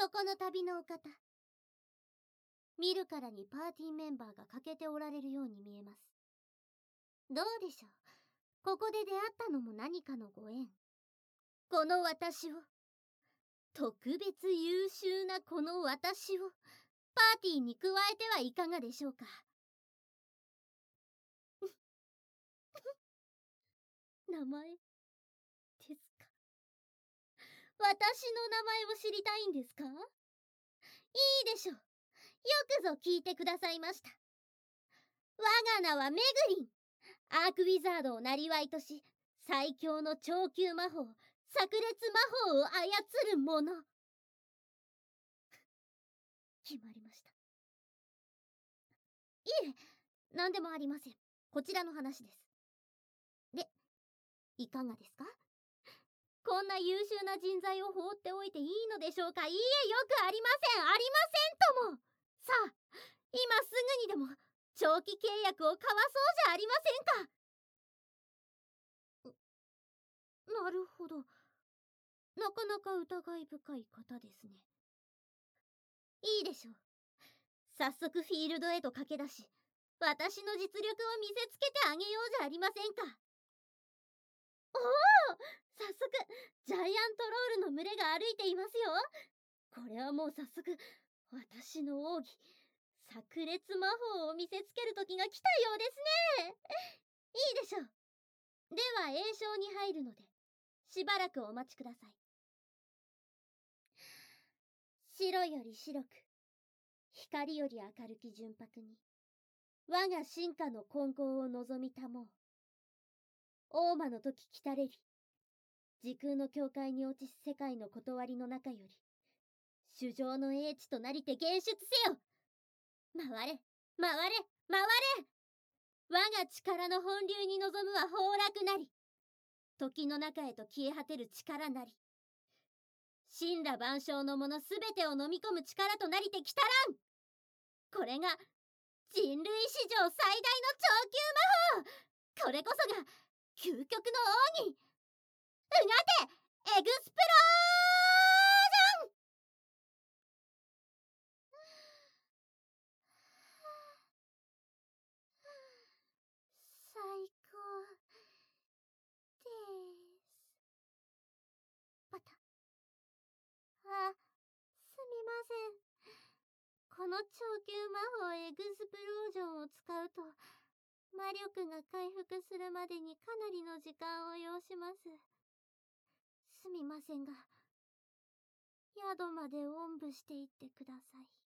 そこの旅のお方、見るからにパーティーメンバーが欠けておられるように見えます。どうでしょう、ここで出会ったのも何かのご縁。この私を、特別優秀なこの私をパーティーに加えてはいかがでしょうか。名前ですか。私の名前を知りたいんですか。いいでしょう。よくぞ聞いてくださいました。我が名はメグリン。アークウィザードを生りとし、最強の超級魔法、炸裂魔法を操る者。決まりました。いえ、何でもありません。こちらの話です。で、いかがですか。こんな優秀な人材を放っておいていいのでしょうか。いいえ、よくありません、ありませんとも。さあ、今すぐにでも長期契約を交わそうじゃありませんか。なるほど、なかなか疑い深い方ですね。いいでしょう。早速フィールドへと駆け出し、私の実力を見せつけてあげようじゃありませんか。おお、早速ジャイアントロールの群れが歩いていますよ。これはもう早速私の奥義、炸裂魔法を見せつける時が来たようですね。いいでしょう。では詠唱に入るので、しばらくお待ちください。白より白く、光より明るき純白に、我が進化の根高を望みたもう。王魔の時来たれり、時空の境界に落ちし世界の断りの中より、主情の英知となりて現出せよ。回れ回れ回れ。我が力の本流に臨むは崩落なり、時の中へと消え果てる力なり、神羅万象のものすべてを飲み込む力となりてきたらん。これが人類史上最大の超級魔法。これこそが究極の奥義、うがてエグスプロージョン。最高です。また、あ、すみません。この超級魔法エグスプロージョンを使うと、魔力が回復するまでにかなりの時間を要します。すみませんが、宿までおんぶしていってください。